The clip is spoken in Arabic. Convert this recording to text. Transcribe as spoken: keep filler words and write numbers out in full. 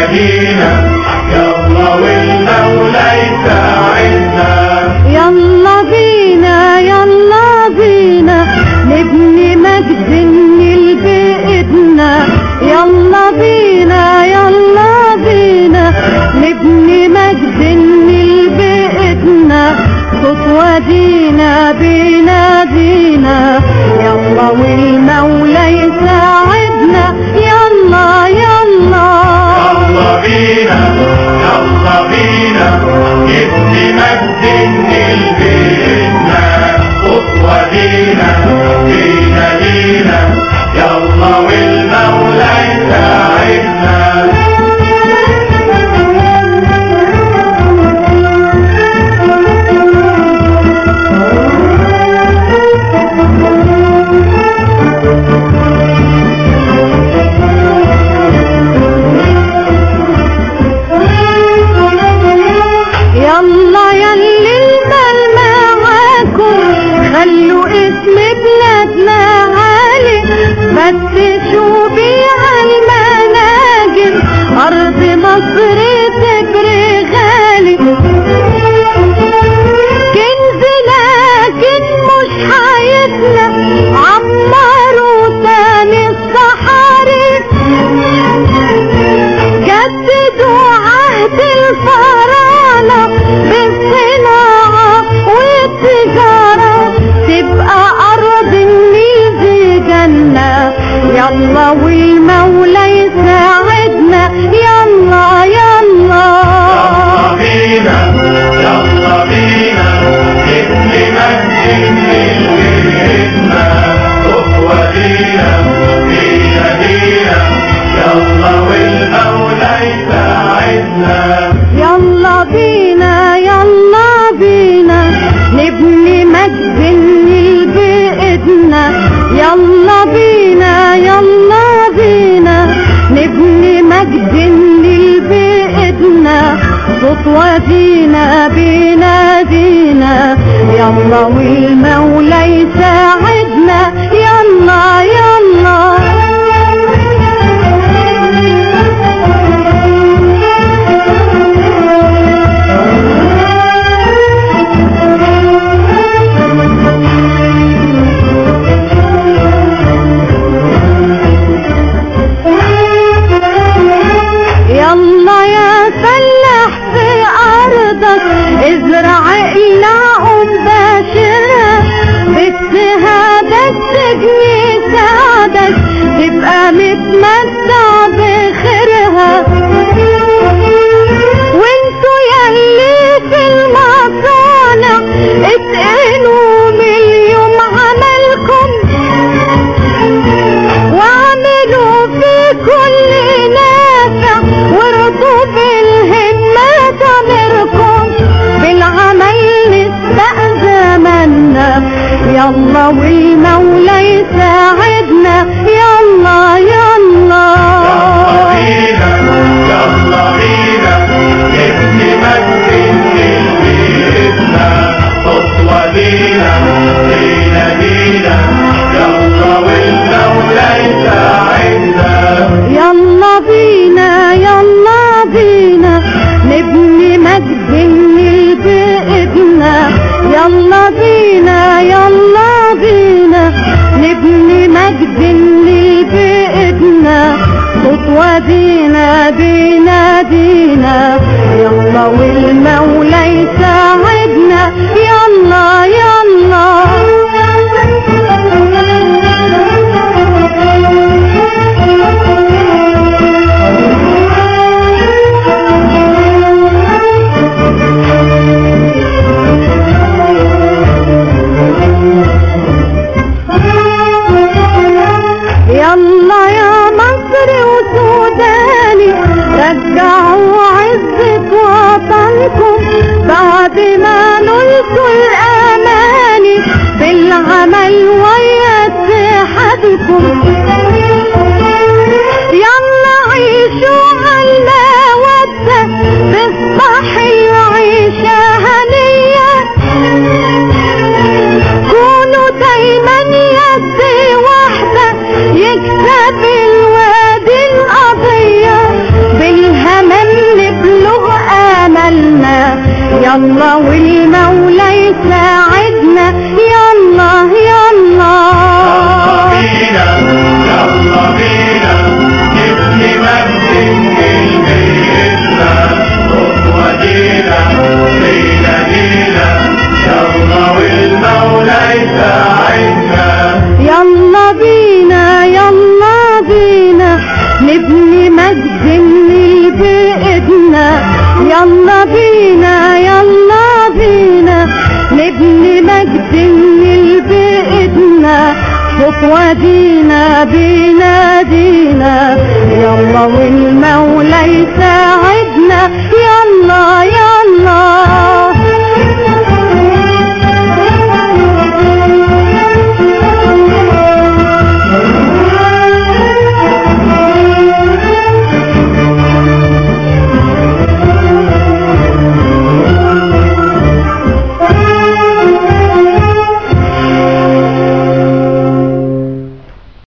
بينا يلا والمولى يساعدنا. يلا بينا يلا بينا نبني مجد النيل بإيدنا. يلا بينا يلا بينا نبني مجد النيل بإيدنا. صوت ودينا بينادينا يلا والمولى يساعدنا. يلا يلا يلا بينا يلا بينا نبني مجد النيل بإيدنا. صوت ودينا بينادينا يلا والمولى يساعدنا. يلا ياللي البال معاكم خلوا اسم بلادنا عالي. بس شوفي عالمناجم أرض مصر تبري غالي. كنز لكن مش حياتنا عمروا تاني الصحاري. جددوا عهد الفراعنة بالصناعة والتجارة. تبقى أرض النيل دي جنة يلا والمولى يساعدنا. يلا يلا يلا بينا يلا بينا نبني مجد النيل بإيدنا. صوت ودينا بينادينا يلا والمولى يساعدنا. يلا بينا يلا بينا نبني مجد النيل بإيدنا. يلا بينا يلا بينا نبني مجد النيل بإيدنا. صوت ودينا بينادينا يلا والمولى يساعدنا. يلا يلا يلا يا فلاح في أرضك ازرع اقلعهم باشرة. باجتهادك تجني سعدك تبقى متمتع بخيرها. وانتوا ياللي في المصانع اتقنوا من اليوم عملكم. واعملوا في كل نافع وارضوا بالهمة ضميركم. بالعمل نسبق زماننا يلا والمولى يساعدنا. يلا يلا يلا بينا نبني مجد النيل بإيدنا. صوت ودينا بينادينا يلا والمولى يساعدنا. يلا بينا يلا بينا نبني مجد النيل بإيدنا. يلا بينا يلا بينا نبني مجد النيل بإيدنا. صوت ودينا بينادينا يلا والمولى يساعدنا. يلا يلا يلا يا مصر وسوداني رجعوا عزة وطنكم بعد ما نلتوا الأماني بالعمل ويا اتحادكم. يلا عيشوا عالمودة تصبح العيشة هنية. كونوا دايما يد واحدة يكسب الوادي القضية. بالهم يلا والمولى يساعدنا يلا يلا بينا يلا بينا نبني مجد لبيتنا خطوة دينا لينا لينا يلا والمولى يساعدنا يلا بينا يلا بينا نبني مجد بإيدنا يلا بينا يلا بينا نبني مجد بإيدنا خطوة دينا بينا دينا يلا والمولى يساعدنا يلا يلا